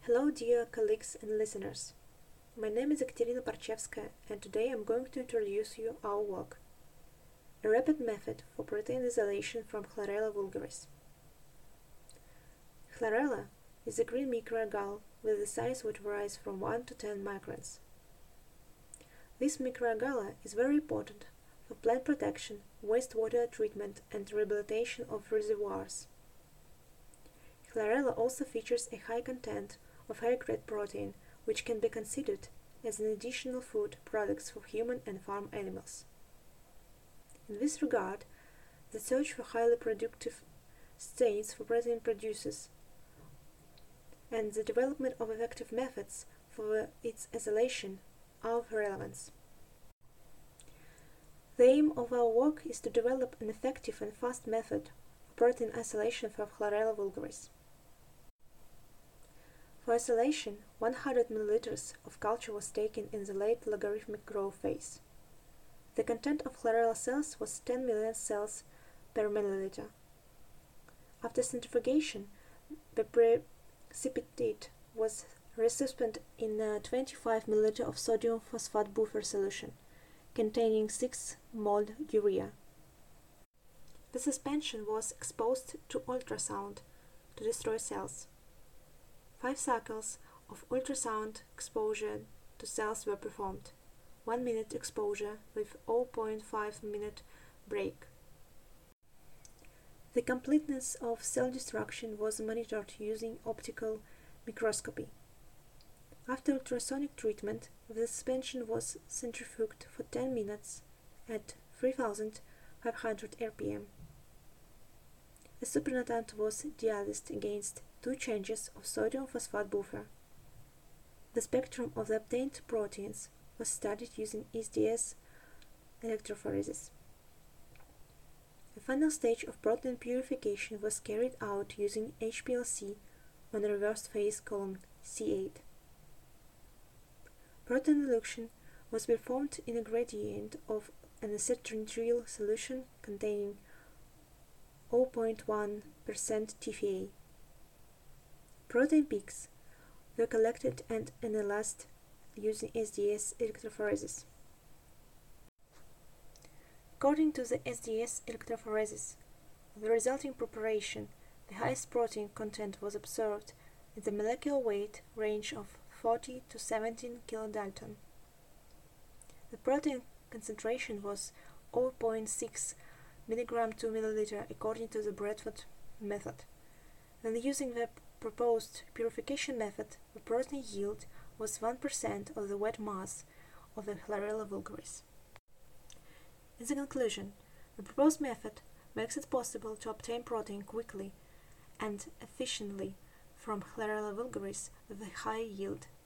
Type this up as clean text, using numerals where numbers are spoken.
Hello dear colleagues and listeners. My name is Ekaterina Parchevskaya and today I'm going to introduce you our work, a rapid method for protein isolation from Chlorella vulgaris. Chlorella is a green microalgal with a size which varies from 1 to 10 microns. This microalgae is very important for plant protection, wastewater treatment and rehabilitation of reservoirs. Chlorella also features a high content of high-grade protein, which can be considered as an additional food products for human and farm animals. In this regard, the search for highly productive stains for protein producers and the development of effective methods for its isolation are of relevance. The aim of our work is to develop an effective and fast method for protein isolation from Chlorella vulgaris. For isolation, 100 ml of culture was taken in the late logarithmic growth phase. The content of Chlorella cells was 10 million cells per milliliter. After centrifugation, the precipitate was resuspented in 25 ml of sodium phosphate buffer solution, containing 6 mol urea. The suspension was exposed to ultrasound to destroy cells. 5 cycles of ultrasound exposure to cells were performed, 1 minute exposure with 0.5 minute break. The completeness of cell destruction was monitored using optical microscopy. After ultrasonic treatment, the suspension was centrifuged for 10 minutes at 3500 rpm. A supernatant was dialysed against 2 changes of sodium phosphate buffer. The spectrum of the obtained proteins was studied using SDS electrophoresis. The final stage of protein purification was carried out using HPLC on a reverse phase column C8. Protein elution was performed in a gradient of an acetonitrile solution containing 0.1% TFA. Protein peaks were collected and analyzed using SDS electrophoresis. According to the SDS electrophoresis, the resulting preparation, the highest protein content was observed in the molecular weight range of 40 to 17 kilodalton. The protein concentration was 0.6 mg to milliliter according to the Bradford method. When using the proposed purification method, the protein yield was 1% of the wet mass of the Chlorella vulgaris. In the conclusion, the proposed method makes it possible to obtain protein quickly and efficiently from Chlorella vulgaris with a high yield.